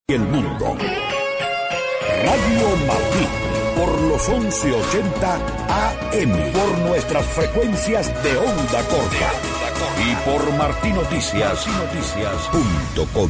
Y el mundo. Radio Martí, por los 1180 AM, por nuestras frecuencias de onda corta y por martinoticias.com.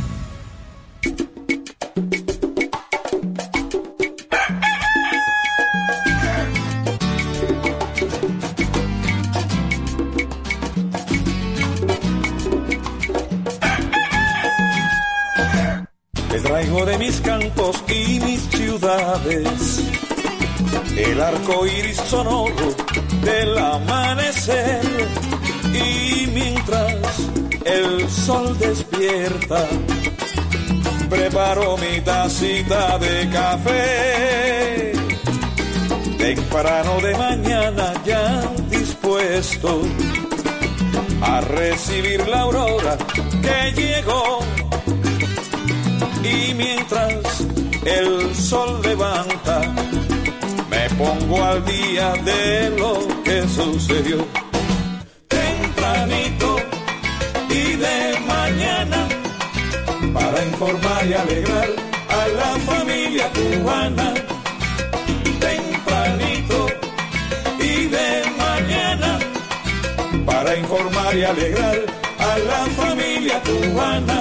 Traigo de mis campos y mis ciudades el arco iris sonoro del amanecer, y mientras el sol despierta preparo mi tacita de café. Temprano de mañana ya dispuesto a recibir la aurora que llegó. Y mientras el sol levanta, me pongo al día de lo que sucedió. Tempranito y de mañana, para informar y alegrar a la familia cubana. Tempranito y de mañana, para informar y alegrar a la familia cubana.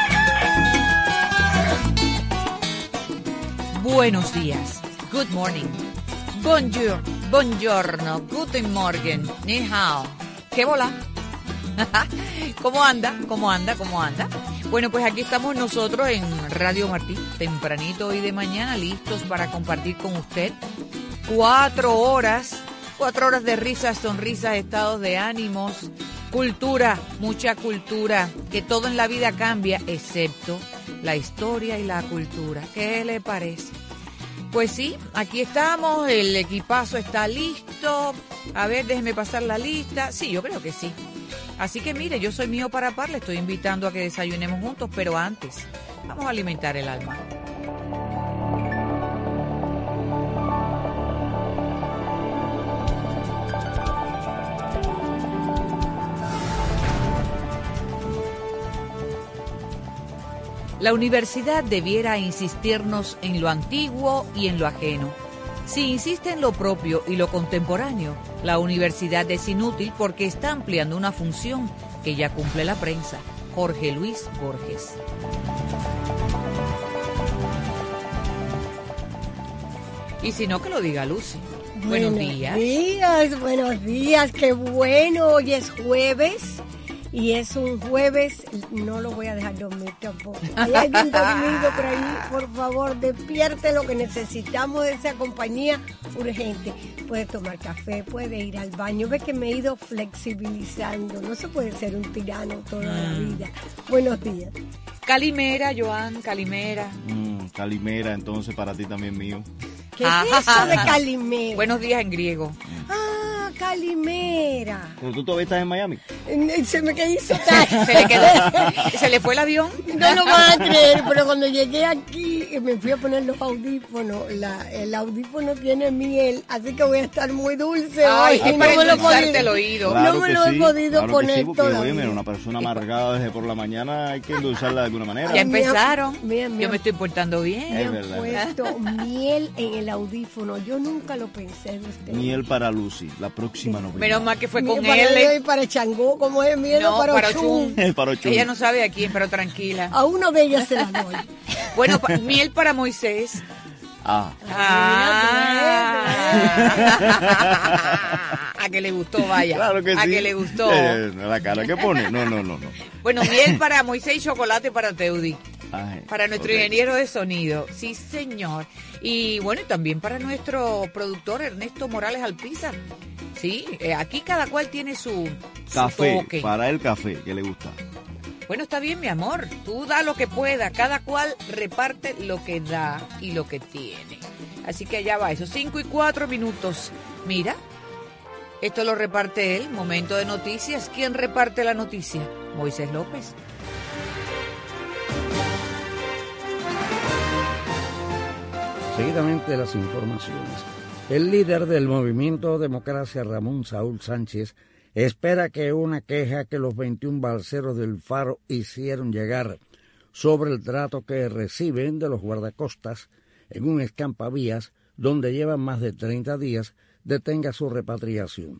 Buenos días, good morning, bonjour, buongiorno, guten morgen, ni hao, ¿qué bola? ¿Cómo anda? Bueno, pues aquí estamos nosotros en Radio Martí, tempranito y de mañana, listos para compartir con usted 4 horas de risas, sonrisas, estados de ánimos, cultura, mucha cultura, que todo en la vida cambia, excepto la historia y la cultura. ¿Qué le parece? Pues sí, aquí estamos, el equipazo está listo. A ver, déjeme pasar la lista. Sí, yo creo que sí. Así que mire, yo soy Mío para Par, le estoy invitando a que desayunemos juntos, pero antes, vamos a alimentar el alma. La universidad debiera insistirnos en lo antiguo y en lo ajeno. Si insiste en lo propio y lo contemporáneo, la universidad es inútil porque está ampliando una función que ya cumple la prensa. Jorge Luis Borges. Y si no, que lo diga Lucy. Buenos días. Buenos días, qué bueno. Hoy es jueves. Y es un jueves, no lo voy a dejar dormir tampoco. Hay alguien dormido por ahí, por favor, despierte, lo que necesitamos de esa compañía urgente. Puede tomar café, puede ir al baño. Ve que me he ido flexibilizando. No se puede ser un tirano toda la vida. Buenos días. Calimera, Joan, Calimera. Calimera, entonces para ti también, Mío. ¿Qué es eso de Calimera? Buenos días en griego. Calimera. ¿Pero tú todavía estás en Miami? Se me hizo ¿Se le fue el avión? No lo van a creer, pero cuando llegué aquí me fui a poner los audífonos. El audífono tiene miel, así que voy a estar muy dulce. Ay, hoy. es para endulzarte el oído. Claro, no me lo he podido poner sí, porque, todavía. Oye, una persona amargada desde por la mañana hay que endulzarla de alguna manera. Ya empezaron. Mira, yo me estoy portando bien. Es me verdad. han puesto miel en el audífono. Yo nunca lo pensé de usted. Miel para Lucy, la próxima novela. Menos mal que fue con él. Para Changó, como es miel, no, para Ochun. Ella no sabe a quién, pero tranquila. A uno de ellas se la doy. Bueno, miel para Moisés. A que le gustó, vaya. Claro que sí. A que le gustó. La cara que pone. No. Bueno, miel para Moisés y chocolate para Teudi. Para nuestro ingeniero de sonido. Sí, señor. Y bueno, y también para nuestro productor Ernesto Morales Alpizar. Sí, aquí cada cual tiene su café, toque. Para el café, que le gusta. Bueno, está bien, mi amor. Tú da lo que pueda. Cada cual reparte lo que da y lo que tiene. Así que allá va eso. 5:04. Mira, esto lo reparte él. Momento de noticias. ¿Quién reparte la noticia? Moisés López. Seguidamente las informaciones. El líder del movimiento Democracia, Ramón Saúl Sánchez, espera que una queja que los 21 balseros del Faro hicieron llegar sobre el trato que reciben de los guardacostas en un escampavías donde llevan más de 30 días, detenga su repatriación.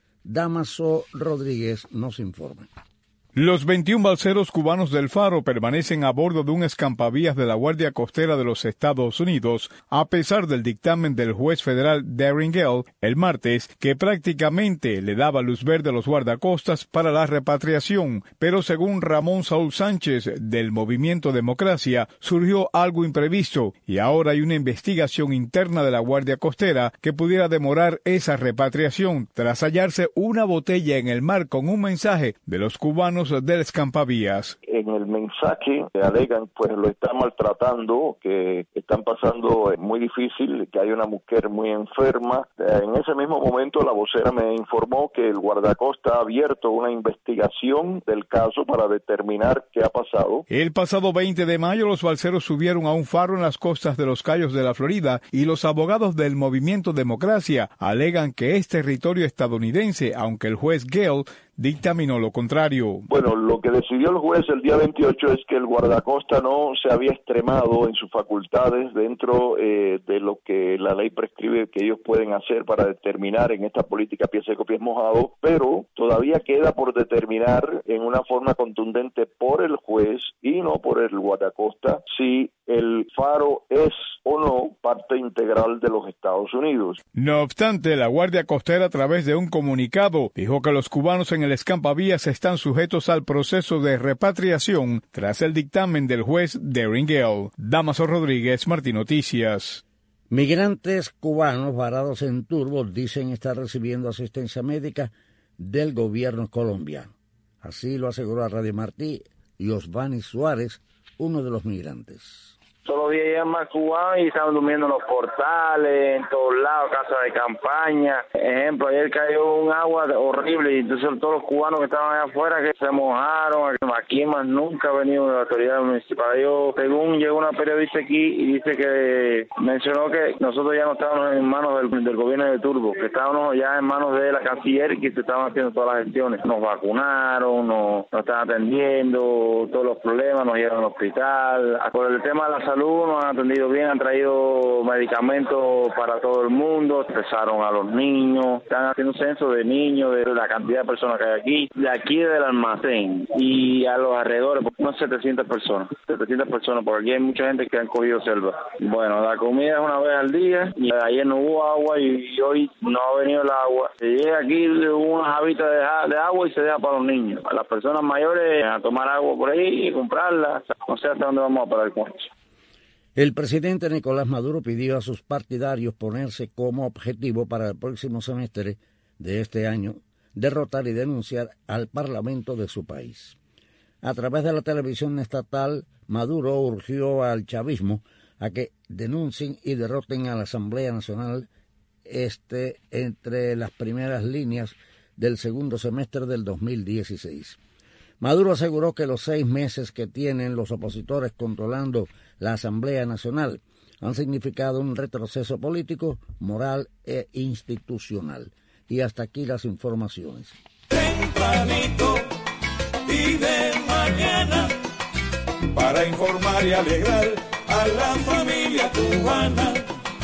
Damaso Rodríguez nos informa. Los 21 balseros cubanos del Faro permanecen a bordo de un escampavías de la Guardia Costera de los Estados Unidos, a pesar del dictamen del juez federal Darren Gale el martes, que prácticamente le daba luz verde a los guardacostas para la repatriación. Pero según Ramón Saúl Sánchez, del Movimiento Democracia, surgió algo imprevisto y ahora hay una investigación interna de la Guardia Costera que pudiera demorar esa repatriación, tras hallarse una botella en el mar con un mensaje de los cubanos del escampavías. En el mensaje alegan pues lo están maltratando, que están pasando muy difícil, que hay una mujer muy enferma. En ese mismo momento la vocera me informó que el guardacosta ha abierto una investigación del caso para determinar qué ha pasado. El pasado 20 de mayo los balseros subieron a un faro en las costas de los Cayos de la Florida y los abogados del Movimiento Democracia alegan que es territorio estadounidense, aunque el juez Gale dictaminó lo contrario. Bueno, lo que decidió el juez el día 28 es que el guardacosta no se había extremado en sus facultades dentro de lo que la ley prescribe que ellos pueden hacer para determinar en esta política pies seco, pies mojado, pero todavía queda por determinar en una forma contundente por el juez y no por el guardacosta si el faro es o no parte integral de los Estados Unidos. No obstante, la Guardia Costera, a través de un comunicado, dijo que los cubanos en el escampavías están sujetos al proceso de repatriación tras el dictamen del juez Darren Gale. Damaso Rodríguez, Martín Noticias. Migrantes cubanos varados en Turbo dicen estar recibiendo asistencia médica del gobierno colombiano. Así lo aseguró a Radio Martí y Osvani Suárez, uno de los migrantes. Todos los días llegan más cubanos y estaban durmiendo en los portales, en todos lados, casas de campaña. Ejemplo, ayer cayó un agua horrible y entonces todos los cubanos que estaban allá afuera que se mojaron. Aquí más nunca ha venido la autoridad municipal. Según llegó una periodista aquí y dice que mencionó que nosotros ya no estábamos en manos del gobierno de Turbo, que estábamos ya en manos de la canciller y que se estaban haciendo todas las gestiones. Nos vacunaron, nos están atendiendo, todos los problemas, nos llevan al hospital. Por el tema de la salud nos han atendido bien, han traído medicamentos para todo el mundo, empezaron a los niños, están haciendo un censo de niños, de la cantidad de personas que hay aquí del almacén y a los alrededores, unas 700 personas, porque aquí hay mucha gente que han cogido selva. Bueno, la comida es una vez al día, y ayer no hubo agua y hoy no ha venido el agua. Se llega aquí unas habitas de agua y se deja para los niños. A las personas mayores a tomar agua por ahí y comprarla, no sé hasta dónde vamos a parar con eso. El presidente Nicolás Maduro pidió a sus partidarios ponerse como objetivo para el próximo semestre de este año derrotar y denunciar al Parlamento de su país. A través de la televisión estatal, Maduro urgió al chavismo a que denuncien y derroten a la Asamblea Nacional entre las primeras líneas del segundo semestre del 2016. Maduro aseguró que los 6 meses que tienen los opositores controlando la Asamblea Nacional han significado un retroceso político, moral e institucional. Y hasta aquí las informaciones. Tempranito y de mañana, para informar y alegrar a la familia cubana.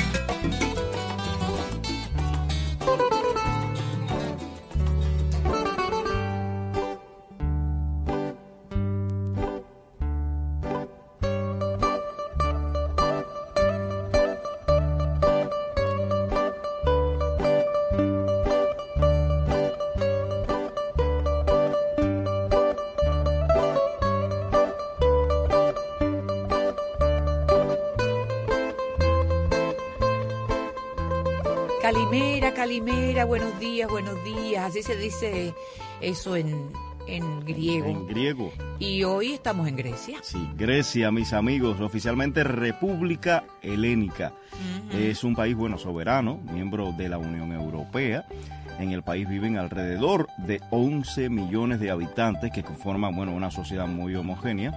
Calimera, buenos días, así se dice eso en griego. En griego. Y hoy estamos en Grecia. Sí, Grecia, mis amigos, oficialmente República Helénica. Es un país, soberano, miembro de la Unión Europea. En el país viven alrededor de 11 millones de habitantes que conforman, una sociedad muy homogénea.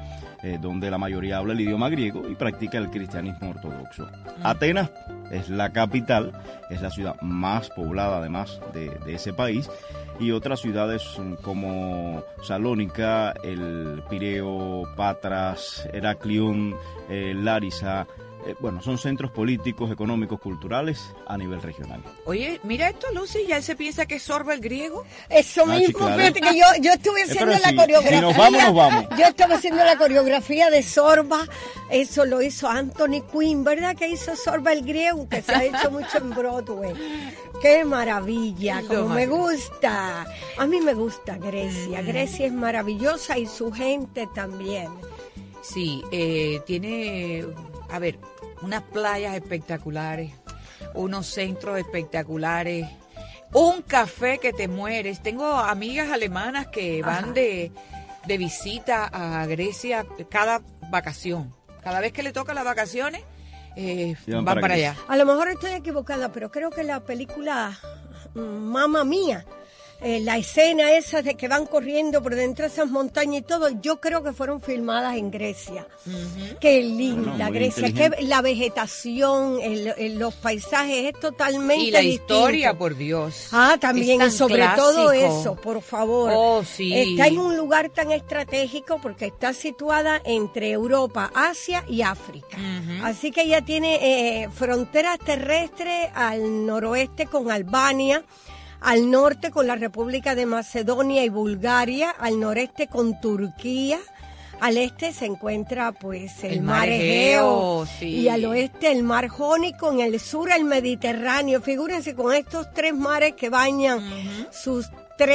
donde la mayoría habla el idioma griego y practica el cristianismo ortodoxo. Atenas es la capital, es la ciudad más poblada además de ese país, y otras ciudades como Salónica, el Pireo, Patras, Heraclión, Larisa, son centros políticos, económicos, culturales a nivel regional. Oye, mira esto, Lucy, ¿ya él se piensa que es Sorba el griego? Eso mismo, claro. fíjate que yo estuve haciendo la coreografía. Si nos vamos. Yo estaba haciendo la coreografía de Sorba, eso lo hizo Anthony Quinn, ¿verdad? Que hizo Sorba el griego, que se ha hecho mucho en Broadway. ¡Qué maravilla! Como me gusta. A mí me gusta Grecia. Grecia es maravillosa y su gente también. Sí, tiene, unas playas espectaculares, unos centros espectaculares, un café que te mueres. Tengo amigas alemanas que van de visita a Grecia cada vacación. Cada vez que le toca las vacaciones, van para allá. A lo mejor estoy equivocada, pero creo que la película Mamma Mía, la escena esa de que van corriendo por dentro de esas montañas y todo, yo creo que fueron filmadas en Grecia. Qué linda Grecia, que la vegetación, los paisajes es totalmente distinto. Y la distinto. historia, por Dios. También, y sobre clásico. todo eso, por favor. Oh, sí. Está en un lugar tan estratégico porque está situada entre Europa, Asia y África. Así que ella tiene fronteras terrestres al noroeste con Albania, al norte con la República de Macedonia y Bulgaria, al noreste con Turquía, al este se encuentra pues el mar Egeo, sí. Y al oeste el mar Jónico, en el sur el Mediterráneo. Figúrense con estos tres mares que bañan sus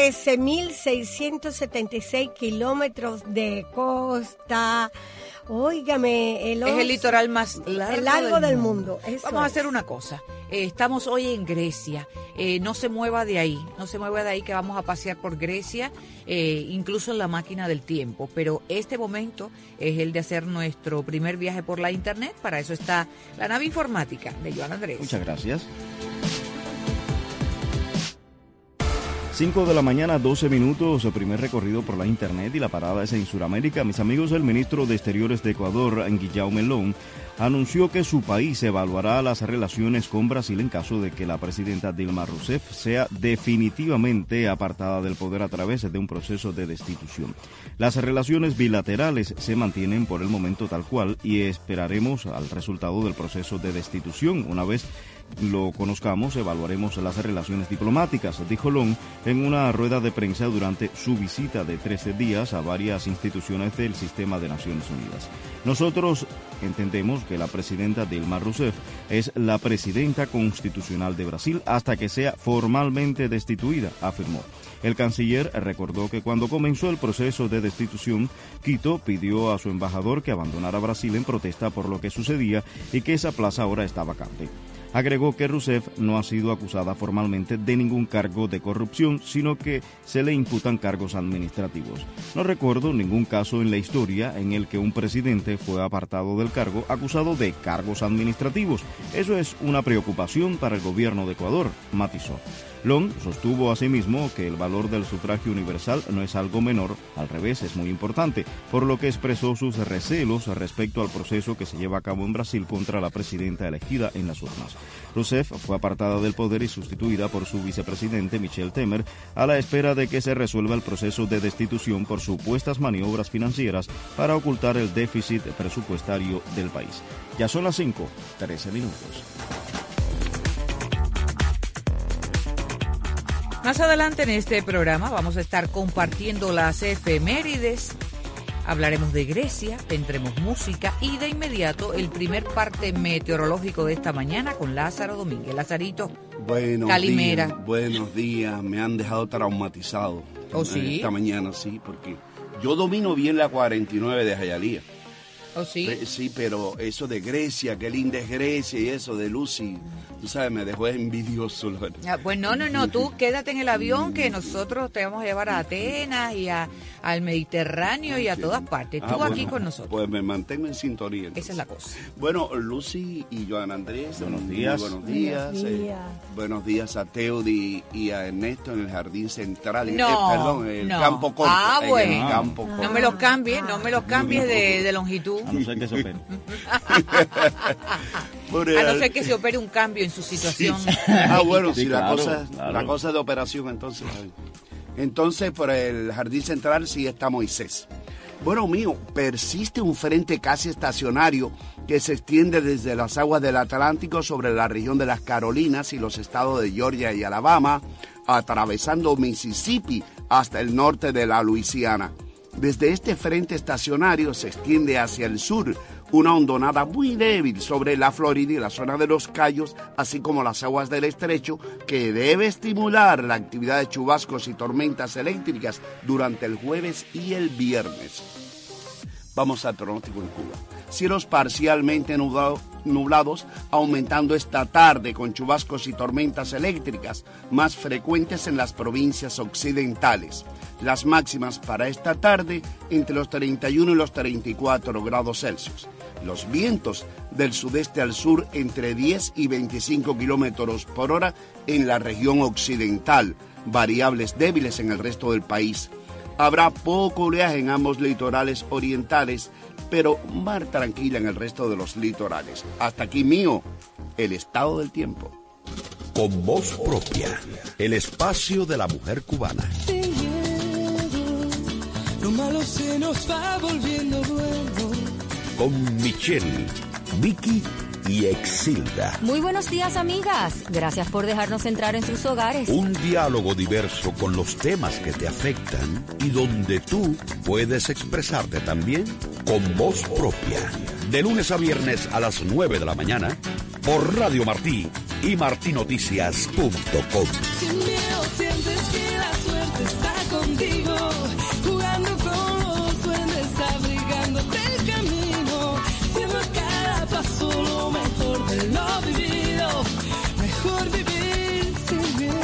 13.676 kilómetros de costa. Óigame, es el litoral más largo del mundo. Vamos a hacer una cosa. Estamos hoy en Grecia. No se mueva de ahí. No se mueva de ahí, que vamos a pasear por Grecia, incluso en la máquina del tiempo. Pero este momento es el de hacer nuestro primer viaje por la internet. Para eso está la nave informática de Joan Andrés. Muchas gracias. 5 de la mañana, 12 minutos, el primer recorrido por la internet y la parada es en Sudamérica. Mis amigos, el ministro de Exteriores de Ecuador, Guillaume León, anunció que su país evaluará las relaciones con Brasil en caso de que la presidenta Dilma Rousseff sea definitivamente apartada del poder a través de un proceso de destitución. Las relaciones bilaterales se mantienen por el momento tal cual y esperaremos al resultado del proceso de destitución. Una vez lo conozcamos, evaluaremos las relaciones diplomáticas, dijo León en una rueda de prensa durante su visita de 13 días a varias instituciones del sistema de Naciones Unidas. Nosotros entendemos que la presidenta Dilma Rousseff es la presidenta constitucional de Brasil hasta que sea formalmente destituida, afirmó. El canciller recordó que cuando comenzó el proceso de destitución, Quito pidió a su embajador que abandonara Brasil en protesta por lo que sucedía y que esa plaza ahora está vacante. Agregó que Rousseff no ha sido acusada formalmente de ningún cargo de corrupción, sino que se le imputan cargos administrativos. No recuerdo ningún caso en la historia en el que un presidente fue apartado del cargo acusado de cargos administrativos. Eso es una preocupación para el gobierno de Ecuador, matizó. León sostuvo asimismo que el valor del sufragio universal no es algo menor, al revés, es muy importante, por lo que expresó sus recelos respecto al proceso que se lleva a cabo en Brasil contra la presidenta elegida en las urnas. Rousseff fue apartada del poder y sustituida por su vicepresidente Michel Temer a la espera de que se resuelva el proceso de destitución por supuestas maniobras financieras para ocultar el déficit presupuestario del país. Ya son las 5:13 minutos. Más adelante en este programa vamos a estar compartiendo las efemérides, hablaremos de Grecia, tendremos música y de inmediato el primer parte meteorológico de esta mañana con Lázaro Domínguez. Lazarito, Calimera. Buenos días, me han dejado traumatizado. ¿Oh, sí? Esta mañana, sí, porque yo domino bien la 49 de Hialeah. ¿Oh, sí? Sí, pero eso de Grecia, qué linda es Grecia y eso de Lucy, tú sabes, me dejó envidioso. Pues no, tú quédate en el avión que nosotros te vamos a llevar a Atenas y al Mediterráneo y a todas partes. Tú aquí con nosotros. Pues me mantengo en sintonía. Esa es la cosa. Bueno, Lucy y Joan Andrés, buenos días. Buenos días. Buenos días a Teudi y a Ernesto en el Jardín Central. Perdón, en el Campo Corto. Bueno. En el Campo Corto. No me los cambies de longitud. A no ser que se opere. A no ser que se opere un cambio en su situación. Sí. Bueno, sí, la cosa de operación, entonces. Entonces, por el Jardín Central sí está Moisés. Bueno, mío, persiste un frente casi estacionario que se extiende desde las aguas del Atlántico sobre la región de las Carolinas y los estados de Georgia y Alabama, atravesando Mississippi hasta el norte de la Luisiana. Desde este frente estacionario se extiende hacia el sur una hondonada muy débil sobre la Florida y la zona de los Cayos, así como las aguas del estrecho, que debe estimular la actividad de chubascos y tormentas eléctricas durante el jueves y el viernes. Vamos al pronóstico en Cuba. Cielos parcialmente nublados, aumentando esta tarde con chubascos y tormentas eléctricas más frecuentes en las provincias occidentales. Las máximas para esta tarde entre los 31 y los 34 grados Celsius. Los vientos del sudeste al sur entre 10 y 25 kilómetros por hora en la región occidental, variables débiles en el resto del país. Habrá poco oleaje en ambos litorales orientales, pero mar tranquila en el resto de los litorales. Hasta aquí mío, el estado del tiempo. Con voz propia, el espacio de la mujer cubana. Lo malo se nos va volviendo bueno. Con Michelle, Vicky y Exilda. Muy buenos días, amigas. Gracias por dejarnos entrar en sus hogares. Un diálogo diverso con los temas que te afectan y donde tú puedes expresarte también con voz propia. De lunes a viernes a las 9 de la mañana por Radio Martí y martinoticias.com. Sin miedo sientes que la suerte está contigo, jugando con los duendes, abrigándote el camino, siendo cada paso lo mejor de lo vivido, mejor vivir sin miedo.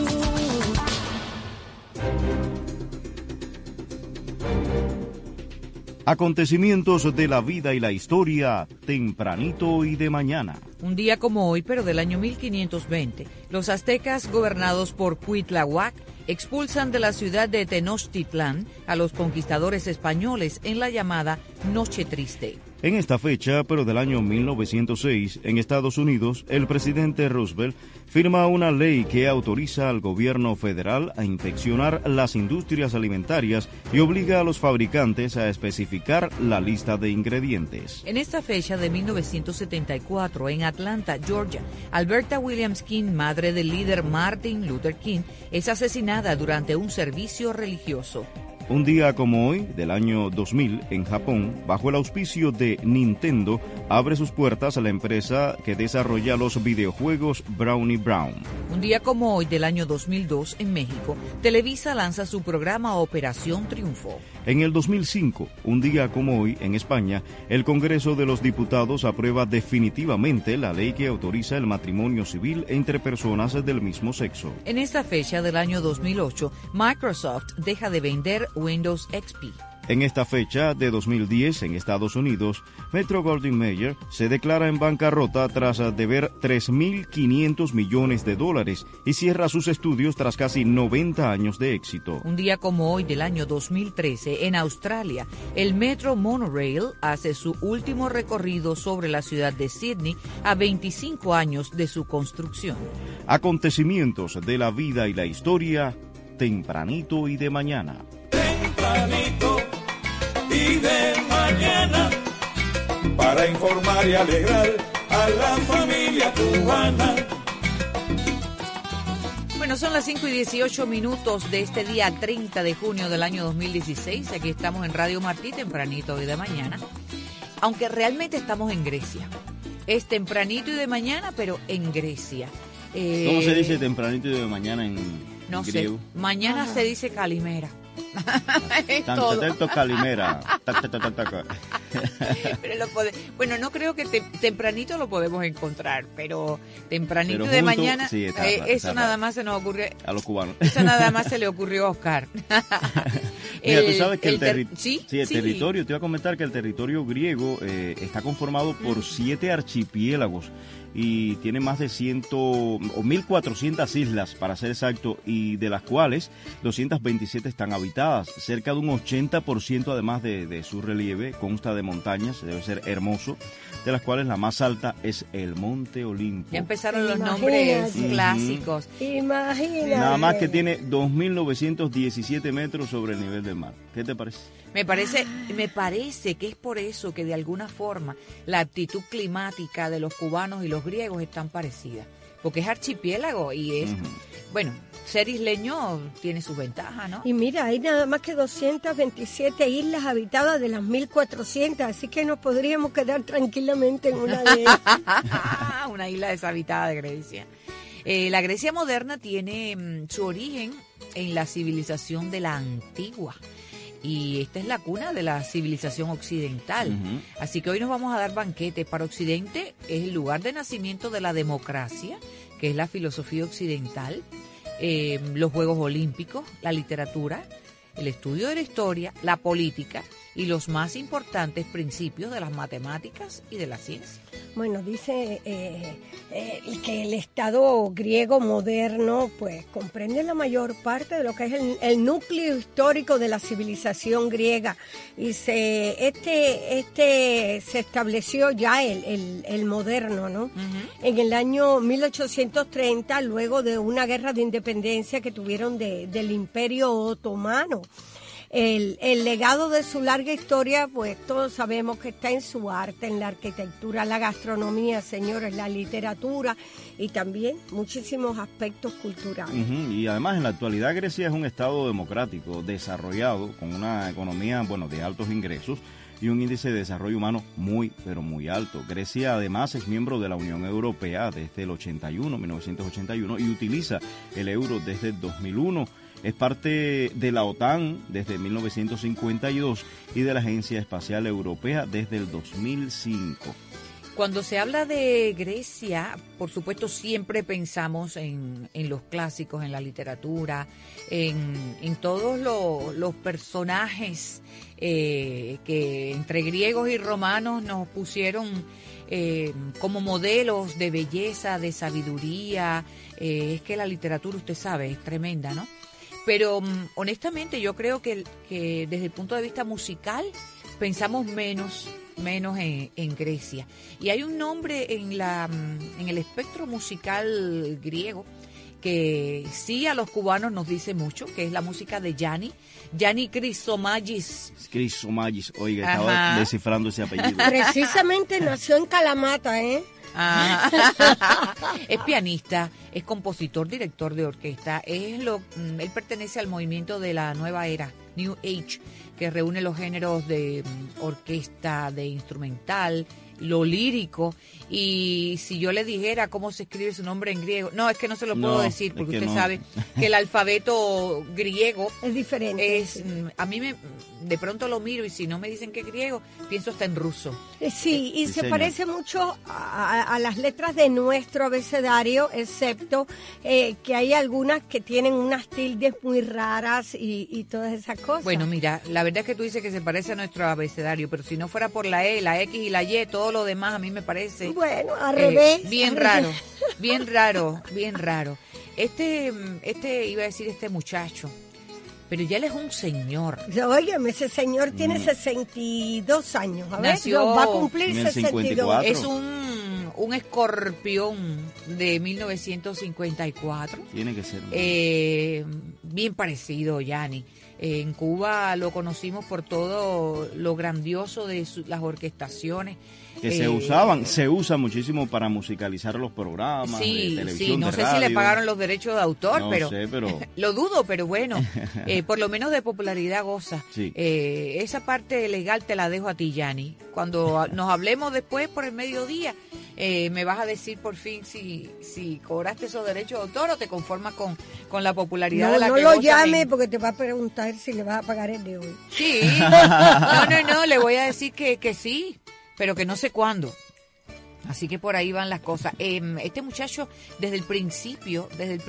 Acontecimientos de la vida y la historia, tempranito y de mañana. Un día como hoy, pero del año 1520, los aztecas gobernados por Cuitláhuac expulsan de la ciudad de Tenochtitlán a los conquistadores españoles en la llamada Noche Triste. En esta fecha, pero del año 1906, en Estados Unidos, el presidente Roosevelt firma una ley que autoriza al gobierno federal a inspeccionar las industrias alimentarias y obliga a los fabricantes a especificar la lista de ingredientes. En esta fecha de 1974, en Atlanta, Georgia, Alberta Williams King, madre del líder Martin Luther King, es asesinada durante un servicio religioso. Un día como hoy, del año 2000, en Japón, bajo el auspicio de Nintendo, abre sus puertas a la empresa que desarrolla los videojuegos Brownie Brown. Un día como hoy, del año 2002, en México, Televisa lanza su programa Operación Triunfo. En el 2005, un día como hoy, en España, el Congreso de los Diputados aprueba definitivamente la ley que autoriza el matrimonio civil entre personas del mismo sexo. En esta fecha del año 2008, Microsoft deja de vender Windows XP. En esta fecha de 2010, en Estados Unidos, Metro-Goldwyn-Mayer se declara en bancarrota tras deber $3.500 millones y cierra sus estudios tras casi 90 años de éxito. Un día como hoy del año 2013, en Australia, el Metro Monorail hace su último recorrido sobre la ciudad de Sydney a 25 años de su construcción. Acontecimientos de la vida y la historia, tempranito y de mañana. Tempranito y de mañana, para informar y alegrar a la familia cubana. Bueno, son las 5:18 de este día 30 de junio del año 2016. Aquí estamos en Radio Martí, tempranito y de mañana. Aunque realmente estamos en Grecia. Es tempranito y de mañana, pero en Grecia. ¿Cómo se dice tempranito y de mañana en griego? Sé. Mañana se dice calimera. Tanto calimera. Pero bueno, no creo que tempranito lo podemos encontrar, pero tempranito de junto, mañana, sí, eso nada más se nos ocurre. A los cubanos. Eso nada más se le ocurrió a Oscar. Mira, tú sabes que el territorio, te iba a comentar que el territorio griego está conformado por 7 archipiélagos y tiene más de 1.400 islas, para ser exacto, y de las cuales 227 están habitadas. Cerca de un 80% además de su relieve consta de montañas, debe ser hermoso, de las cuales la más alta es el Monte Olimpo. Ya empezaron los nombres clásicos. Imagínate. Nada más que tiene 2.917 metros sobre el nivel del mar. ¿Qué te parece? Me parece que es por eso que de alguna forma la actitud climática de los cubanos y los griegos están parecidas, porque es archipiélago y es, bueno, ser isleño tiene sus ventajas, ¿no? Y mira, hay nada más que 227 islas habitadas de las 1.400, así que nos podríamos quedar tranquilamente en una de ellas. Una isla deshabitada de Grecia. La Grecia moderna tiene su origen en la civilización de la antigua. Y esta es la cuna de la civilización occidental. Así que hoy nos vamos a dar banquete. Para Occidente es el lugar de nacimiento de la democracia, que es la filosofía occidental, los Juegos Olímpicos, la literatura, el estudio de la historia, la política y los más importantes principios de las matemáticas y de la ciencia. Bueno, dice que el Estado griego moderno pues comprende la mayor parte de lo que es el núcleo histórico de la civilización griega y se estableció ya el moderno, ¿no? En el año 1830, luego de una guerra de independencia que tuvieron del Imperio Otomano. El legado de su larga historia, pues todos sabemos que está en su arte, en la arquitectura, la gastronomía, señores, la literatura y también muchísimos aspectos culturales. Y además en la actualidad Grecia es un estado democrático, desarrollado, con una economía, de altos ingresos y un índice de desarrollo humano muy, pero muy alto. Grecia además es miembro de la Unión Europea desde el 1981, y utiliza el euro desde el 2001. Es parte de la OTAN desde 1952 y de la Agencia Espacial Europea desde el 2005. Cuando se habla de Grecia, por supuesto siempre pensamos en los clásicos, en la literatura, en todos los personajes que entre griegos y romanos nos pusieron como modelos de belleza, de sabiduría. Es que la literatura, usted sabe, es tremenda, ¿no? Pero honestamente yo creo que desde el punto de vista musical pensamos menos en Grecia. Y hay un nombre en el espectro musical griego que sí a los cubanos nos dice mucho, que es la música de Yanni Chrysomagis. Chrysomagis, oiga, estaba descifrando ese apellido. Precisamente nació en Kalamata, ¿eh? Es pianista, es compositor, director de orquesta. Él pertenece al movimiento de la nueva era, New Age, que reúne los géneros de orquesta, de instrumental, lo lírico. Y si yo le dijera cómo se escribe su nombre en griego, no, es que no se lo puedo decir, porque usted sabe que el alfabeto griego es diferente. A mí de pronto lo miro y si no me dicen que es griego, pienso hasta en ruso. Sí, y se parece mucho a las letras de nuestro abecedario, excepto que hay algunas que tienen unas tildes muy raras y todas esas cosas. Bueno, mira, la verdad es que tú dices que se parece a nuestro abecedario, pero si no fuera por la E, la X y la Y, todo lo demás a mí me parece... Bueno, al revés. Bien raro. Este muchacho, pero ya él es un señor. Óyeme, ese señor tiene 62 años. A ver, va a cumplir 62. Es un escorpión de 1954. Tiene que ser. Bien parecido, Yanni. En Cuba lo conocimos por todo lo grandioso de las orquestaciones. Que se usan muchísimo para musicalizar los programas de televisión, sí, no de sé radio. si le pagaron los derechos de autor, No pero, sé, pero... lo dudo, pero bueno, por lo menos de popularidad goza. Sí. Esa parte legal te la dejo a ti, Yanni. Cuando nos hablemos después por el mediodía, me vas a decir por fin si cobraste esos derechos de autor o te conformas con la popularidad de la no que lo gozan llame en... porque te va a preguntar si le vas a pagar el de hoy. Sí, no, le voy a decir que sí, pero que no sé cuándo. Así que por ahí van las cosas. Este muchacho desde el principio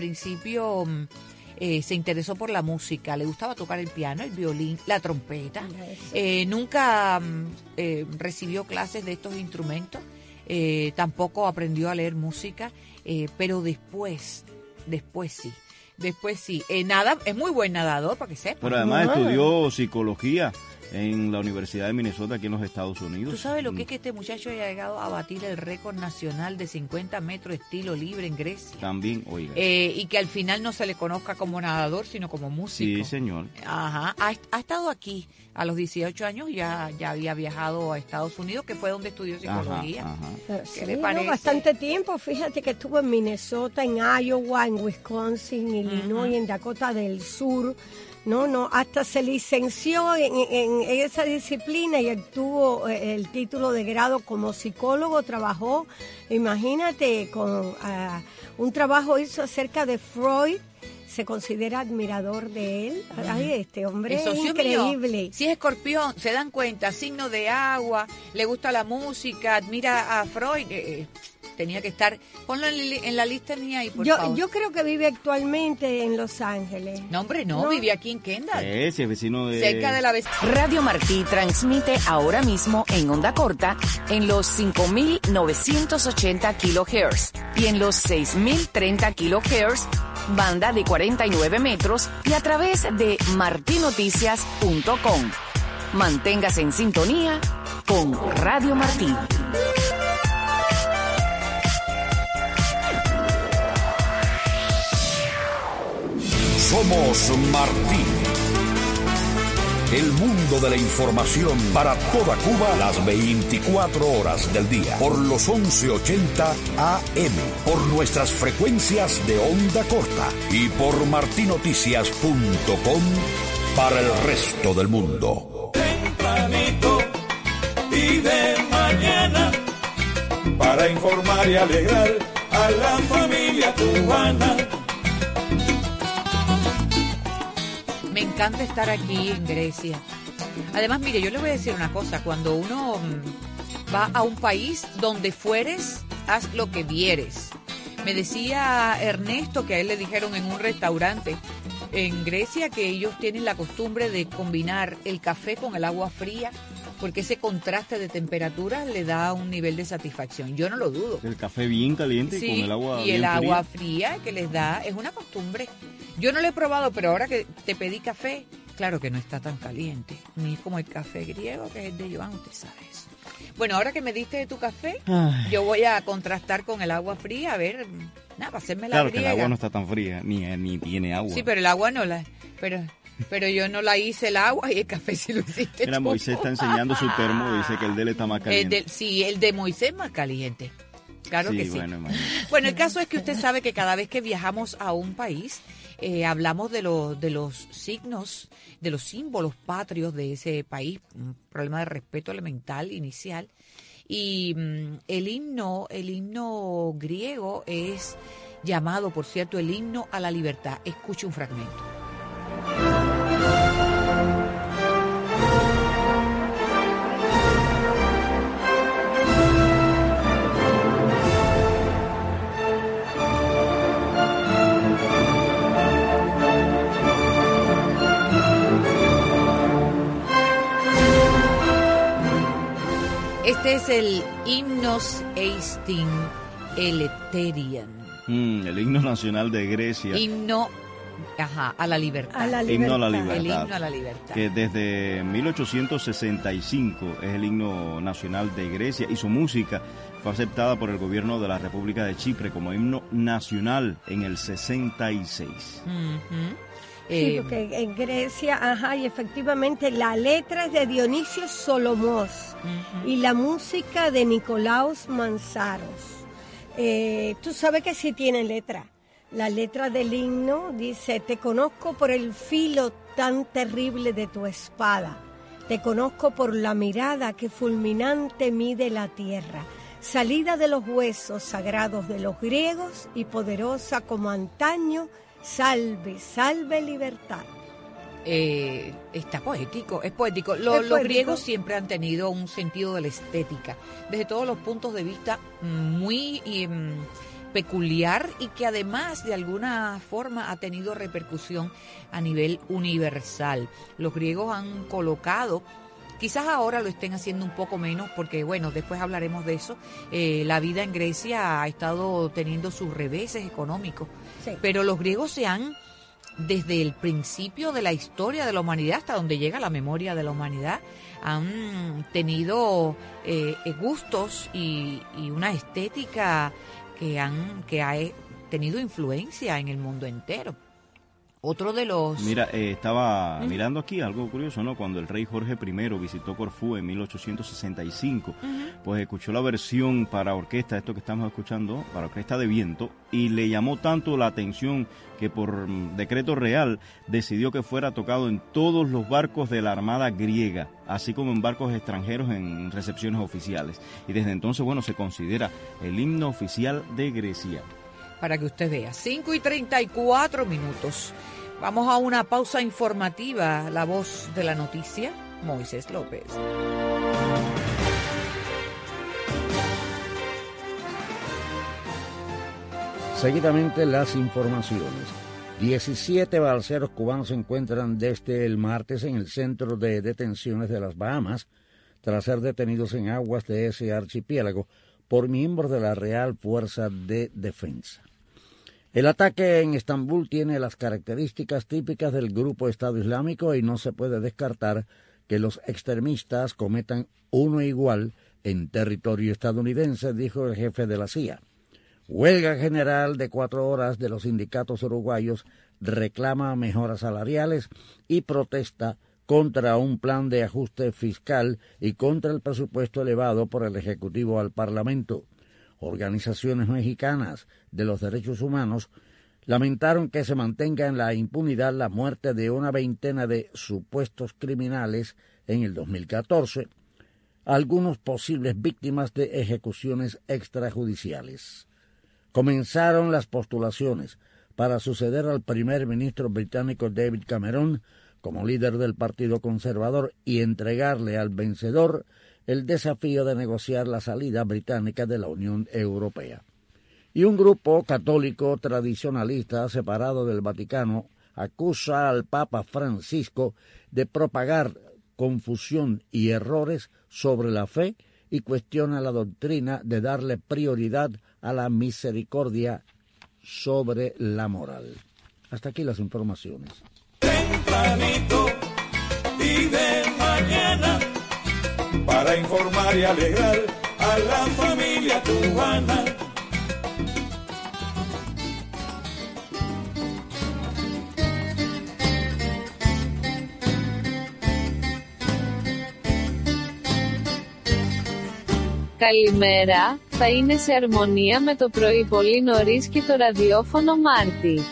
se interesó por la música, le gustaba tocar el piano, el violín, la trompeta. Nunca recibió clases de estos instrumentos, tampoco aprendió a leer música, pero después sí. Nada, es muy buen nadador, para que sepa. Pero además estudió psicología en la Universidad de Minnesota, aquí en los Estados Unidos. ¿Tú sabes lo que es que este muchacho haya llegado a batir el récord nacional de 50 metros estilo libre en Grecia? También, oiga. Y que al final no se le conozca como nadador, sino como músico. Sí, señor. Ajá. Ha estado aquí a los 18 años, ya había viajado a Estados Unidos, que fue donde estudió psicología. ¿Qué le parece? Bastante tiempo. Fíjate que estuvo en Minnesota, en Iowa, en Wisconsin, Illinois, en Dakota del Sur. Hasta se licenció en esa disciplina y obtuvo el título de grado como psicólogo. Trabajó, imagínate, con un trabajo hizo acerca de Freud. Se considera admirador de él. Ay, este hombre es increíble. Si es Escorpión, se dan cuenta, signo de agua, le gusta la música, admira a Freud. Tenía que estar, ponlo en la lista mía ahí, por favor. Yo creo que vive actualmente en Los Ángeles. No, hombre, no, vive aquí en Kendall. Sí, es vecino de... Cerca de la vecina. Radio Martí transmite ahora mismo en onda corta en los 5.980 kHz y en los 6.030 kHz, banda de 49 metros y a través de martinoticias.com. Manténgase en sintonía con Radio Martí. Somos Martí. El mundo de la información para toda Cuba las 24 horas del día. Por los 1180 AM. Por nuestras frecuencias de onda corta. Y por martinoticias.com para el resto del mundo. Tempranito y de mañana. Para informar y alegrar a la familia cubana. Me encanta estar aquí en Grecia. Además, mire, yo le voy a decir una cosa. Cuando uno va a un país donde fueres, haz lo que vieres. Me decía Ernesto que a él le dijeron en un restaurante en Grecia que ellos tienen la costumbre de combinar el café con el agua fría, porque ese contraste de temperaturas le da un nivel de satisfacción. Yo no lo dudo. El café bien caliente con el agua y el bien agua fría que les da es una costumbre. Yo no lo he probado, pero ahora que te pedí café, claro que no está tan caliente. Ni como el café griego, que es el de Joan, usted sabe eso. Bueno, ahora que me diste de tu café, yo voy a contrastar con el agua fría, a ver, nada, para hacerme la griega. Claro que el agua no está tan fría, ni tiene agua. Sí, pero el agua no la... Pero yo no la hice el agua y el café sí lo hiciste. Mira, tú. Moisés está enseñando su termo y dice que el de él está más caliente. El de Moisés más caliente. Claro que sí. Bueno, el caso es que usted sabe que cada vez que viajamos a un país, hablamos de los signos, de los símbolos patrios de ese país, un problema de respeto elemental inicial. Y el himno griego es llamado, por cierto, el himno a la libertad. Escuche un fragmento. Este es el Himnos Eistin Eleftherion. El himno nacional de Grecia. Himno a la libertad. Himno a la libertad. El himno a la libertad. Que desde 1865 es el himno nacional de Grecia y su música fue aceptada por el gobierno de la República de Chipre como himno nacional en el 66. Sí, porque en Grecia, y efectivamente la letra es de Dionisio Solomos y la música de Nicolaos Manzaros. Tú sabes que sí tiene letra. La letra del himno dice: te conozco por el filo tan terrible de tu espada, te conozco por la mirada que fulminante mide la tierra, salida de los huesos sagrados de los griegos y poderosa como antaño. Salve, salve libertad. Está poético, es poético. Los griegos siempre han tenido un sentido de la estética, desde todos los puntos de vista muy peculiar, y que además de alguna forma ha tenido repercusión a nivel universal. Los griegos han colocado, quizás ahora lo estén haciendo un poco menos, porque bueno, después hablaremos de eso, la vida en Grecia ha estado teniendo sus reveses económicos, sí. Pero los griegos se han, desde el principio de la historia de la humanidad hasta donde llega la memoria de la humanidad, han tenido gustos y una estética que ha tenido influencia en el mundo entero. Otro de los... Mira, estaba mirando aquí algo curioso, ¿no? Cuando el rey Jorge I visitó Corfú en 1865, pues escuchó la versión para orquesta, esto que estamos escuchando, para orquesta de viento, y le llamó tanto la atención que por decreto real decidió que fuera tocado en todos los barcos de la Armada griega, así como en barcos extranjeros en recepciones oficiales. Y desde entonces, bueno, se considera el himno oficial de Grecia. Para que usted vea, 5:34. Vamos a una pausa informativa. La voz de la noticia, Moisés López. Seguidamente las informaciones. 17 balseros cubanos se encuentran desde el martes en el centro de detenciones de las Bahamas, tras ser detenidos en aguas de ese archipiélago por miembros de la Real Fuerza de Defensa. El ataque en Estambul tiene las características típicas del grupo Estado Islámico y no se puede descartar que los extremistas cometan uno igual en territorio estadounidense, dijo el jefe de la CIA. Huelga general de 4 horas de los sindicatos uruguayos reclama mejoras salariales y protesta contra un plan de ajuste fiscal y contra el presupuesto elevado por el Ejecutivo al Parlamento. Organizaciones mexicanas de los derechos humanos lamentaron que se mantenga en la impunidad la muerte de una veintena de supuestos criminales en el 2014, algunos posibles víctimas de ejecuciones extrajudiciales. Comenzaron las postulaciones para suceder al primer ministro británico David Cameron como líder del Partido Conservador y entregarle al vencedor el desafío de negociar la salida británica de la Unión Europea. Y un grupo católico tradicionalista separado del Vaticano acusa al Papa Francisco de propagar confusión y errores sobre la fe y cuestiona la doctrina de darle prioridad a la misericordia sobre la moral. Hasta aquí las informaciones. Tempranito y de mañana, para informar y alegrar a la familia cubana. Καλημέρα, θα είναι σε αρμονία με το πρωί πολύ νωρίς και το ραδιόφωνο Μάρτι.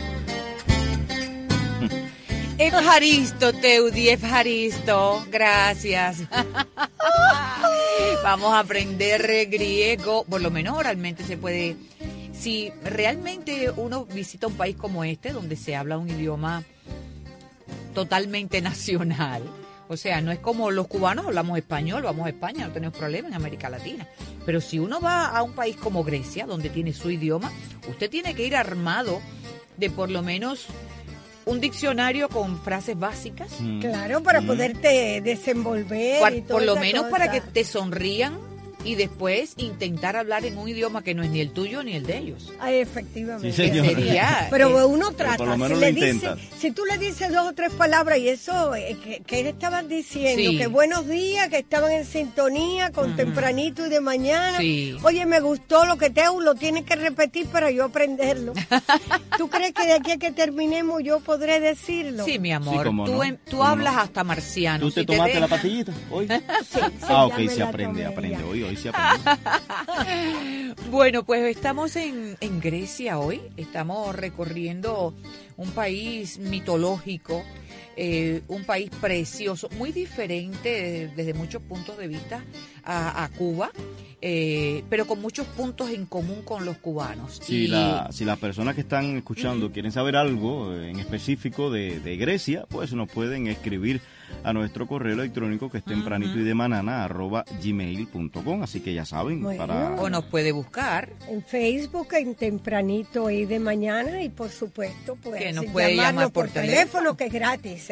Evharisto, Teudi, Evharisto, gracias. Vamos a aprender griego, por lo menos oralmente se puede. Si realmente uno visita un país como este, donde se habla un idioma totalmente nacional, o sea, no es como los cubanos hablamos español, vamos a España, no tenemos problema en América Latina. Pero si uno va a un país como Grecia, donde tiene su idioma, usted tiene que ir armado de por lo menos un diccionario con frases básicas. Claro, para poderte desenvolver. Por lo menos para que te sonrían y después intentar hablar en un idioma que no es ni el tuyo ni el de ellos. Efectivamente. Sí, señor. Pero uno trata. Por lo menos si tú le dices 2 o 3 palabras y eso, que estaban diciendo que buenos días, que estaban en sintonía con tempranito y de mañana. Sí. Oye, me gustó lo que lo tienes que repetir para yo aprenderlo. ¿Tú crees que de aquí a que terminemos yo podré decirlo? Sí, mi amor. Sí, tú hablas hasta marciano. ¿Tú te tomaste la pastillita hoy? Sí, Ok, se aprende. Hoy se aprende. Bueno, pues estamos en Grecia hoy. Estamos recorriendo un país mitológico, un país precioso, muy diferente desde muchos puntos de vista a Cuba, pero con muchos puntos en común con los cubanos. Si las personas que están escuchando quieren saber algo en específico de Grecia, pues nos pueden escribir a nuestro correo electrónico, que es tempranito y de manana @gmail.com, así que ya saben. O nos puede buscar en Facebook, en Tempranito y de Mañana, y por supuesto que nos puede llamar por teléfono, que es gratis,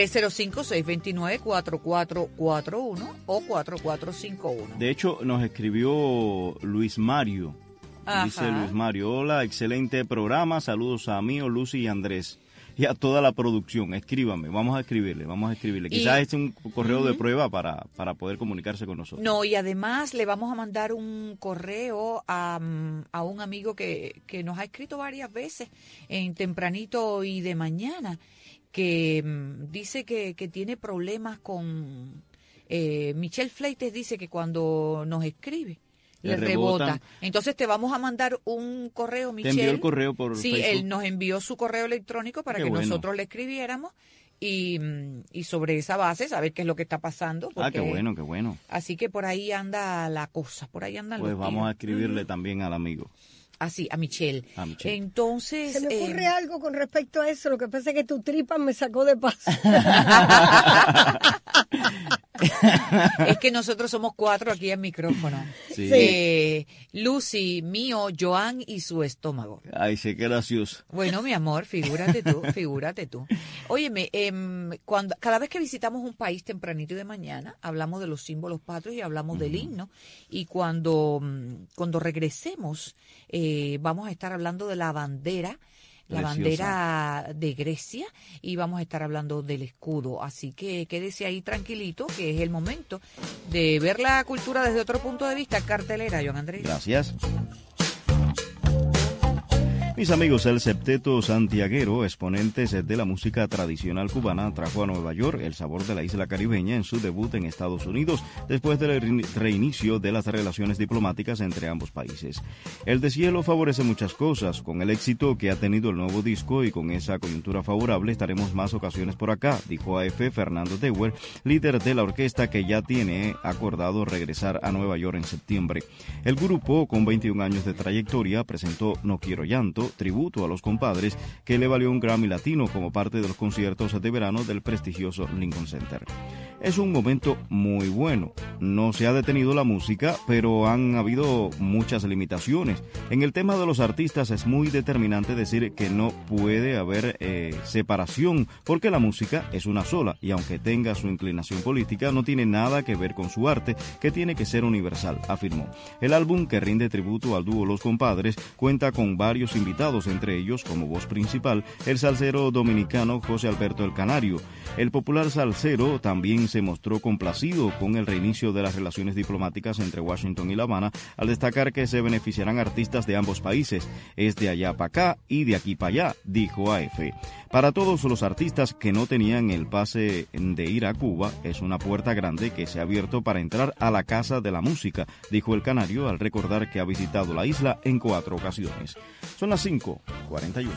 305-629-4441 o 4451. De hecho, nos escribió Luis Mario. Ajá. Dice Luis Mario: hola, excelente programa, saludos a Mío, Lucy y Andrés y a toda la producción. Escríbame, vamos a escribirle. Quizás este es un correo de prueba para poder comunicarse con nosotros. No, y además le vamos a mandar un correo a un amigo que nos ha escrito varias veces en Tempranito y de Mañana, que dice que tiene problemas con... Michelle Fleites dice que cuando nos escribe le rebota. Entonces te vamos a mandar un correo, Michelle. ¿Te envió el correo por Facebook? Él nos envió su correo electrónico para que nosotros le escribiéramos y sobre esa base saber qué es lo que está pasando. Qué bueno. Así que por ahí anda la cosa, por ahí andan los tiros. Pues vamos a escribirle también al amigo. Así, a Michelle. Entonces... Se me ocurre algo con respecto a eso, lo que pasa es que tu tripa me sacó de paso. Es que nosotros somos 4 aquí en micrófono. Sí. Lucy, Mío, Joan y su estómago. Ay, sí, qué gracioso. Bueno, mi amor, figúrate tú. Óyeme, cada vez que visitamos un país tempranito y de mañana, hablamos de los símbolos patrios y hablamos del himno. Y cuando regresemos, vamos a estar hablando de la bandera. La bandera de Grecia, y vamos a estar hablando del escudo. Así que quédese ahí tranquilito, que es el momento de ver la cultura desde otro punto de vista. Cartelera, Joan Andrés. Gracias. Mis amigos, el Septeto Santiaguero, exponentes de la música tradicional cubana, trajo a Nueva York el sabor de la isla caribeña en su debut en Estados Unidos, después del reinicio de las relaciones diplomáticas entre ambos países. El deshielo favorece muchas cosas. Con el éxito que ha tenido el nuevo disco y con esa coyuntura favorable, estaremos más ocasiones por acá, dijo AF Fernando Deuer, líder de la orquesta, que ya tiene acordado regresar a Nueva York en septiembre. El grupo, con 21 años de trayectoria, presentó No Quiero Llanto, tributo a los compadres, que le valió un Grammy Latino como parte de los conciertos de verano del prestigioso Lincoln Center. Es un momento muy bueno. No se ha detenido la música, pero han habido muchas limitaciones. En el tema de los artistas es muy determinante decir que no puede haber separación, porque la música es una sola, y aunque tenga su inclinación política, no tiene nada que ver con su arte, que tiene que ser universal, afirmó. El álbum, que rinde tributo al dúo Los Compadres, cuenta con varios invitados, entre ellos, como voz principal, el salsero dominicano José Alberto El Canario. El popular salsero también se mostró complacido con el reinicio de las relaciones diplomáticas entre Washington y La Habana, al destacar que se beneficiarán artistas de ambos países. Es de allá para acá y de aquí para allá, dijo AF. Para todos los artistas que no tenían el pase de ir a Cuba, es una puerta grande que se ha abierto para entrar a la Casa de la Música, dijo El Canario, al recordar que ha visitado la isla en 4 ocasiones. Son las 5:41.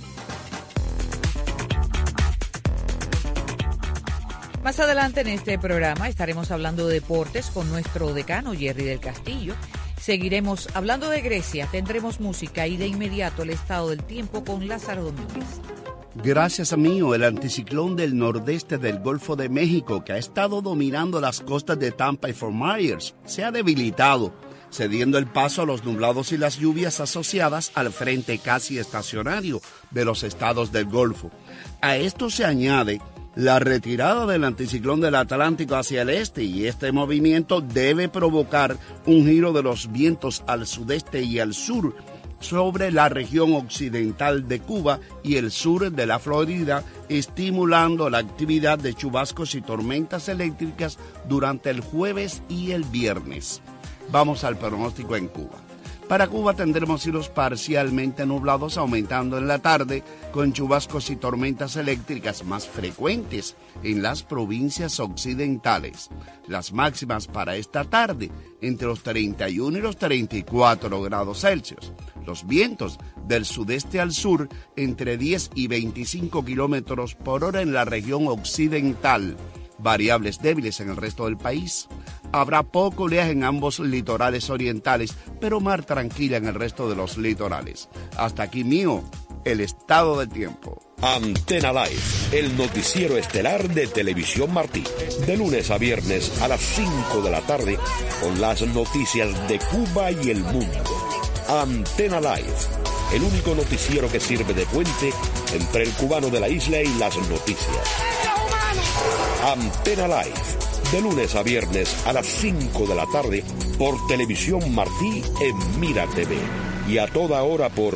Más adelante en este programa estaremos hablando de deportes con nuestro decano Jerry del Castillo. Seguiremos hablando de Grecia, tendremos música y de inmediato el estado del tiempo con Lázaro Domínguez. Gracias a Mío, el anticiclón del nordeste del Golfo de México, que ha estado dominando las costas de Tampa y Fort Myers, se ha debilitado, cediendo el paso a los nublados y las lluvias asociadas al frente casi estacionario de los estados del Golfo. A esto se añade la retirada del anticiclón del Atlántico hacia el este, y este movimiento debe provocar un giro de los vientos al sudeste y al sur sobre la región occidental de Cuba y el sur de la Florida, estimulando la actividad de chubascos y tormentas eléctricas durante el jueves y el viernes. Vamos al pronóstico en Cuba. Para Cuba tendremos cielos parcialmente nublados, aumentando en la tarde, con chubascos y tormentas eléctricas más frecuentes en las provincias occidentales. Las máximas para esta tarde, entre los 31 y los 34 grados Celsius. Los vientos del sudeste al sur, entre 10 y 25 kilómetros por hora en la región occidental. Variables débiles en el resto del país. Habrá poco oleaje en ambos litorales orientales, pero mar tranquila en el resto de los litorales. Hasta aquí mío, el estado del tiempo. Antena Live, el noticiero estelar de Televisión Martí. De lunes a viernes a las 5 de la tarde, con las noticias de Cuba y el mundo. Antena Live, el único noticiero que sirve de puente entre el cubano de la isla y las noticias. Antena Live, de lunes a viernes a las 5 de la tarde por Televisión Martí en Mira TV y a toda hora por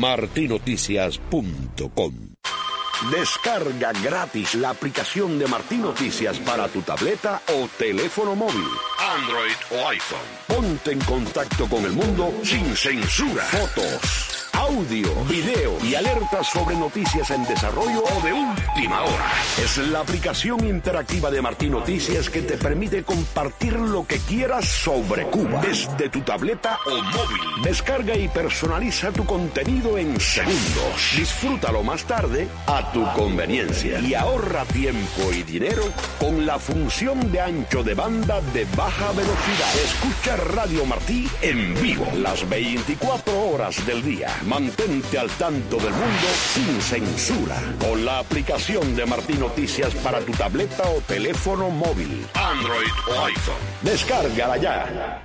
martinoticias.com. Descarga gratis la aplicación de Martí Noticias para tu tableta o teléfono móvil, Android o iPhone. Ponte en contacto con el mundo sin censura. Fotos, audio, video y alertas sobre noticias en desarrollo o de última hora. Es la aplicación interactiva de Martí Noticias que te permite compartir lo que quieras sobre Cuba desde tu tableta o móvil. Descarga y personaliza tu contenido en segundos. Disfrútalo más tarde a tu conveniencia y ahorra tiempo y dinero con la función de ancho de banda de baja velocidad. Escucha Radio Martí en vivo las 24 horas del día. Mantente al tanto del mundo sin censura con la aplicación de Martí Noticias para tu tableta o teléfono móvil, Android o iPhone. Descárgala ya.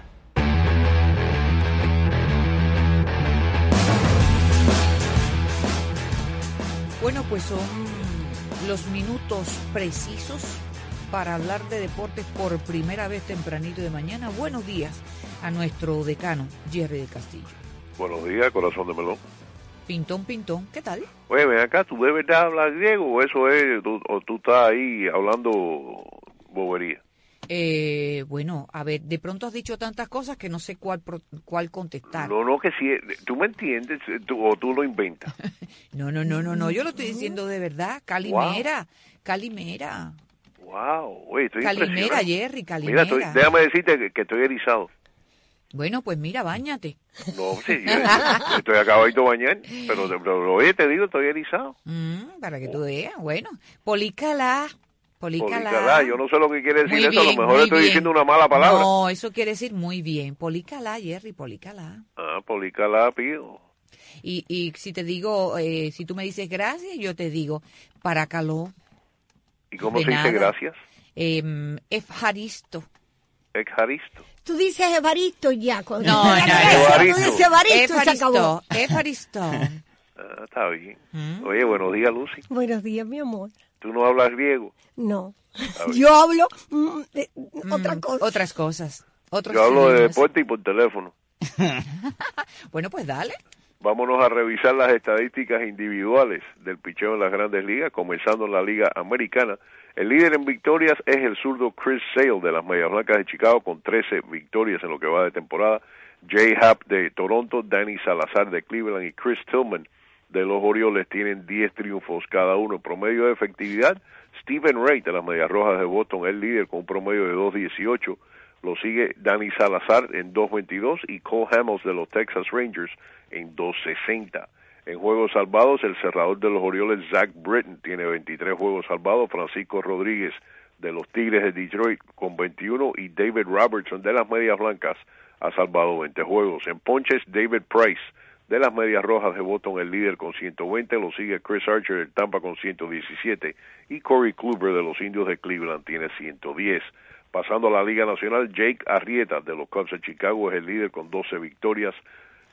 Bueno, pues son los minutos precisos para hablar de deportes por primera vez tempranito de mañana. Buenos días a nuestro decano, Jerry del Castillo. Buenos días, corazón de melón. Pintón, ¿qué tal? Oye, ven acá, ¿tú de verdad hablas griego o eso es, o tú estás ahí hablando bobería? Bueno, a ver, de pronto has dicho tantas cosas que no sé cuál contestar. No, que si, tú me entiendes, o tú lo inventas. No, yo lo estoy diciendo de verdad, Calimera. Wow, oye, estoy Calimera, impresionado. Jerry, Calimera. Mira, déjame decirte que estoy erizado. Bueno, pues mira, báñate. No, sí, yo estoy acabadito de bañar, pero oye, te digo, estoy erizado. Para que tú veas, bueno. Policalá, yo no sé lo que quiere decir muy eso, bien, a lo mejor estoy bien. diciendo una mala palabra. No, eso quiere decir muy bien. Policalá, Jerry, policalá. Ah, policalá, pío. Y si te digo, si tú me dices gracias, yo te digo para caló. ¿Y cómo de se dice nada. gracias? Evharisto. Evharisto. Tú dices Evaristo ya. No, Tú dices Evaristo y se acabó. Evharisto. Ah, está bien. Oye, buenos días, Lucy. Buenos días, mi amor. ¿Tú no hablas griego? No. Yo hablo Otras cosas. Yo hablo de deporte y por teléfono. Bueno, pues dale. Vámonos a revisar las estadísticas individuales del picheo en las Grandes Ligas, comenzando en la Liga Americana. El líder en victorias es el zurdo Chris Sale de las Medias Blancas de Chicago con 13 victorias en lo que va de temporada. Jay Happ de Toronto, Danny Salazar de Cleveland y Chris Tillman de los Orioles tienen 10 triunfos cada uno. En promedio de efectividad, Steven Wright de las Medias Rojas de Boston, el líder con un promedio de 2.18. Lo sigue Danny Salazar en 2.22 y Cole Hamels de los Texas Rangers en 2.60. En juegos salvados, el cerrador de los Orioles, Zach Britton, tiene 23 juegos salvados. Francisco Rodríguez de los Tigres de Detroit con 21 y David Robertson de las Medias Blancas ha salvado 20 juegos. En ponches, David Price de las Medias Rojas de Boston, el líder con 120, lo sigue Chris Archer de Tampa con 117 y Corey Kluber de los Indios de Cleveland tiene 110. Pasando a la Liga Nacional, Jake Arrieta de los Cubs de Chicago es el líder con 12 victorias.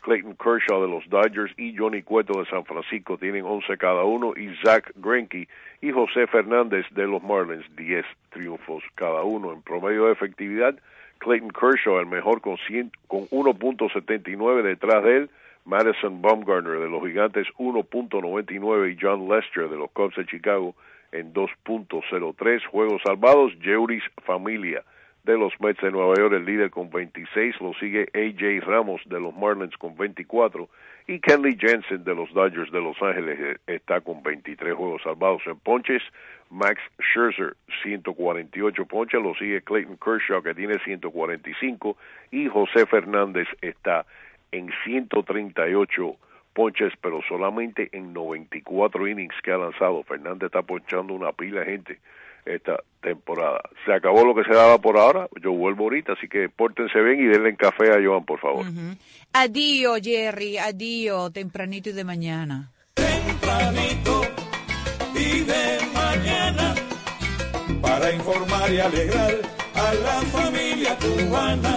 Clayton Kershaw de los Dodgers y Johnny Cueto de San Francisco tienen 11 cada uno, y Zach Greinke y José Fernández de los Marlins 10 triunfos cada uno. En promedio de efectividad, Clayton Kershaw el mejor con 1.79, detrás de él Madison Bumgarner de los Gigantes 1.99 y John Lester de los Cubs de Chicago en 2.03. Juegos salvados, Jeuris Familia de los Mets de Nueva York, el líder con 26, lo sigue A.J. Ramos de los Marlins con 24 y Kenley Jensen de los Dodgers de Los Ángeles está con 23 juegos salvados. En ponches, Max Scherzer 148 ponches, lo sigue Clayton Kershaw que tiene 145 y José Fernández está en 138 ponches, pero solamente en 94 innings que ha lanzado. Fernández está ponchando una pila de gente esta temporada. Se acabó lo que se daba por ahora, yo vuelvo ahorita, así que pórtense bien y denle café a Joan, por favor. Addio, Jerry, addio, tempranito y de mañana. Tempranito y de mañana, para informar y alegrar a la familia cubana.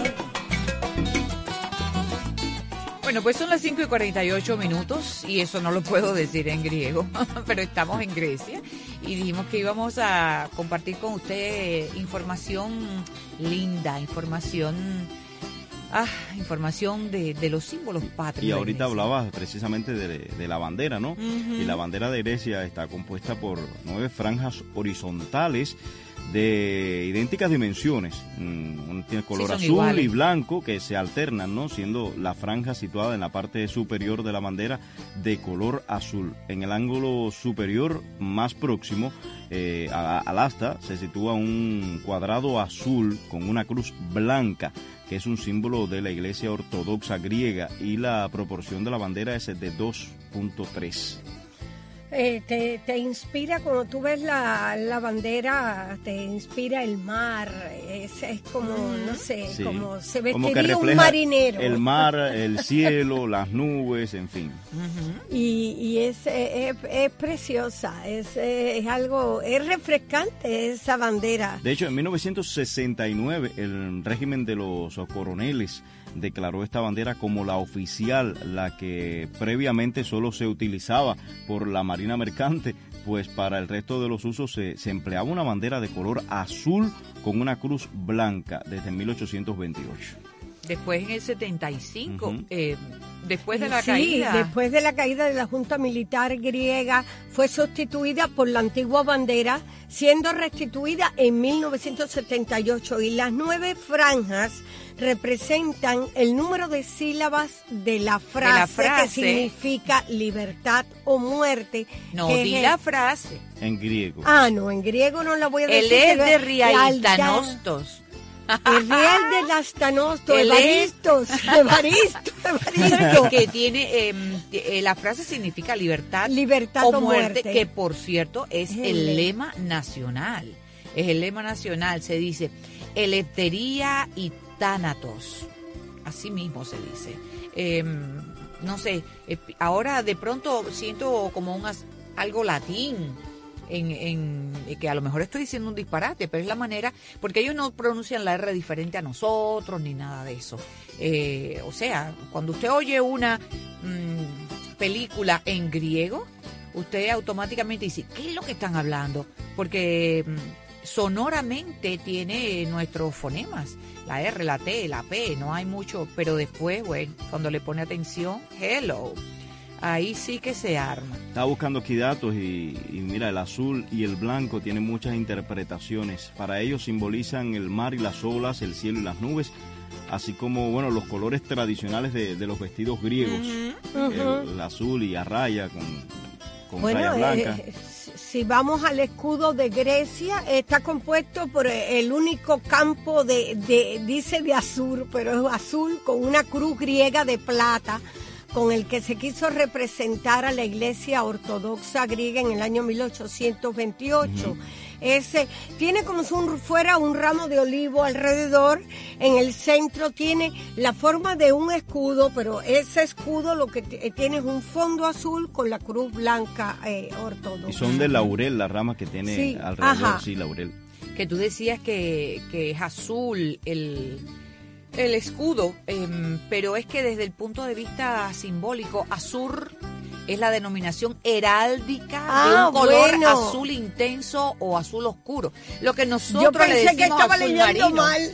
Bueno, pues son las 5:48 y eso no lo puedo decir en griego, pero estamos en Grecia y dijimos que íbamos a compartir con usted información linda, información de los símbolos patrios. Y ahorita hablabas precisamente de la bandera, ¿no? Y la bandera de Grecia está compuesta por 9 franjas horizontales de idénticas dimensiones. Tiene color azul iguales y blanco que se alternan, ¿no? Siendo la franja situada en la parte superior de la bandera de color azul. En el ángulo superior más próximo al asta se sitúa un cuadrado azul con una cruz blanca, que es un símbolo de la Iglesia Ortodoxa griega, y la proporción de la bandera es de 2.3. Te inspira, cuando tú ves la bandera, te inspira el mar, es como, no sé, sí, como se vestiría como un marinero. El mar, el cielo, las nubes, en fin. Y es preciosa, es algo, es refrescante esa bandera. De hecho, en 1969, el régimen de los coroneles declaró esta bandera como la oficial, la que previamente solo se utilizaba por la Marina Mercante, pues para el resto de los usos se empleaba una bandera de color azul con una cruz blanca desde 1828. Después en el 75, después de la caída. Sí, después de la caída de la Junta Militar griega, fue sustituida por la antigua bandera, siendo restituida en 1978. Y las 9 franjas representan el número de sílabas de la frase que significa libertad o muerte. No, di la frase. En griego. No, en griego no la voy a decir. El es de Riaitanostos. El real de las Tanostos, Evaristo. Que tiene, la frase significa libertad o muerte, que por cierto es el lema nacional. Es el lema nacional, se dice Eleftheria y Thanatos. Así mismo se dice. No sé, ahora de pronto siento como algo latín. Que a lo mejor estoy diciendo un disparate, pero es la manera, porque ellos no pronuncian la R diferente a nosotros ni nada de eso. O sea, cuando usted oye una película en griego, usted automáticamente dice, ¿qué es lo que están hablando? Porque sonoramente tiene nuestros fonemas, la R, la T, la P, no hay mucho, pero después, bueno, cuando le pone atención, hello, ahí sí que se arma. Estaba buscando aquí datos y mira, el azul y el blanco tienen muchas interpretaciones. Para ellos simbolizan el mar y las olas, el cielo y las nubes, así como, bueno, los colores tradicionales de los vestidos griegos. El azul y a raya con rayas blancas. Si vamos al escudo de Grecia, está compuesto por el único campo dice de azul, pero es azul con una cruz griega de plata, con el que se quiso representar a la Iglesia Ortodoxa griega en el año 1828. Tiene como si fuera un ramo de olivo alrededor. En el centro tiene la forma de un escudo, pero ese escudo lo que tiene es un fondo azul con la cruz blanca ortodoxa. Y son de laurel las ramas que tiene alrededor, sí, laurel. Que tú decías que es azul el escudo, pero es que desde el punto de vista simbólico, azur es la denominación heráldica de un color azul intenso o azul oscuro. Lo que nosotros le decimos azul marino.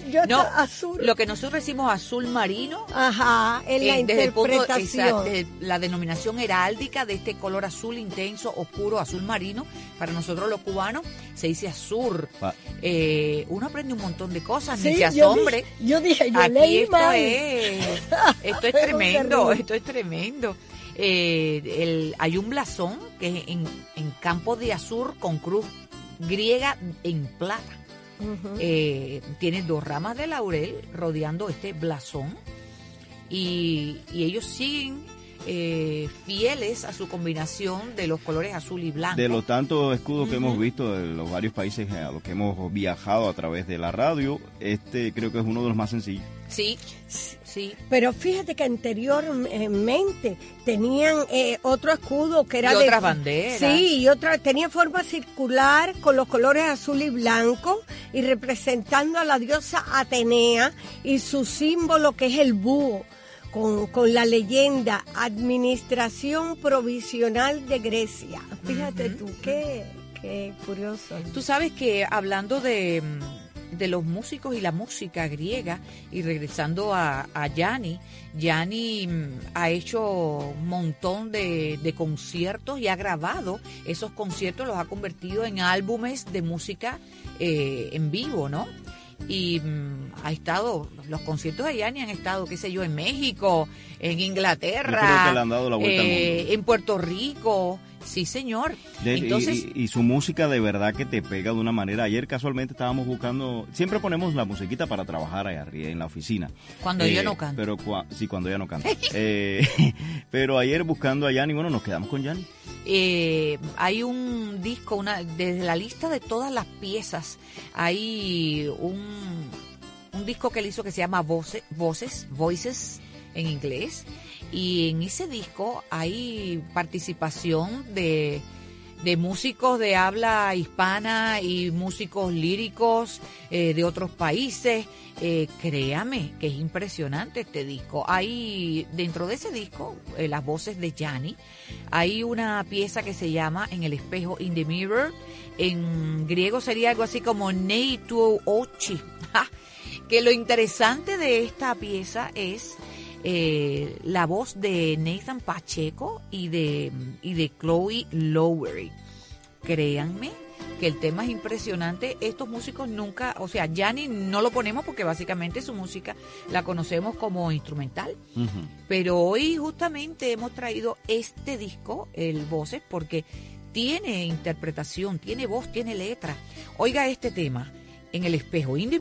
Lo que nosotros decimos azul marino. Ajá, en la interpretación. Desde la denominación heráldica de este color azul intenso, oscuro, azul marino. Para nosotros los cubanos se dice azur. Uno aprende un montón de cosas, ni se asombre. Yo dije, leí mal. Esto es tremendo, esto es tremendo. Hay un blasón que es en campo de azur con cruz griega en plata. Tiene 2 ramas de laurel rodeando este blasón y ellos siguen fieles a su combinación de los colores azul y blanco. De los tantos escudos que hemos visto de los varios países a los que hemos viajado a través de la radio, creo que es uno de los más sencillos. Sí. Pero fíjate que anteriormente tenían otro escudo que era de otras banderas. Sí, tenía forma circular con los colores azul y blanco y representando a la diosa Atenea y su símbolo que es el búho. Con la leyenda Administración Provisional de Grecia. Fíjate tú, qué curioso. Tú sabes que hablando de los músicos y la música griega, y regresando a Yanni ha hecho un montón de conciertos y ha grabado esos conciertos, los ha convertido en álbumes de música en vivo, ¿no? Y ha estado, los conciertos de Yanni han estado, qué sé yo, en México, en Inglaterra, yo creo que le han dado la vuelta al mundo. En Puerto Rico, sí señor. Entonces, y su música de verdad que te pega de una manera. Ayer casualmente estábamos buscando, siempre ponemos la musiquita para trabajar allá arriba en la oficina. Cuando ella no canta. Pero cuando ella no canta. Pero ayer buscando a Yanni, bueno, nos quedamos con Yanni. Hay un disco, desde la lista de todas las piezas, hay un disco que él hizo que se llama Voices en inglés, y en ese disco hay participación de músicos de habla hispana y músicos líricos de otros países. Créame que es impresionante este disco. Hay dentro de ese disco, las voces de Yanni, hay una pieza que se llama En el espejo, In the Mirror. En griego sería algo así como Nei tuo ochi. Que lo interesante de esta pieza es la voz de Nathan Pacheco y de Chloe Lowery. Créanme que el tema es impresionante. Estos músicos nunca, o sea, Yanni no lo ponemos porque básicamente su música la conocemos como instrumental. Pero hoy justamente hemos traído este disco, el Voces, porque tiene interpretación, tiene voz, tiene letra. Oiga este tema, En el espejo,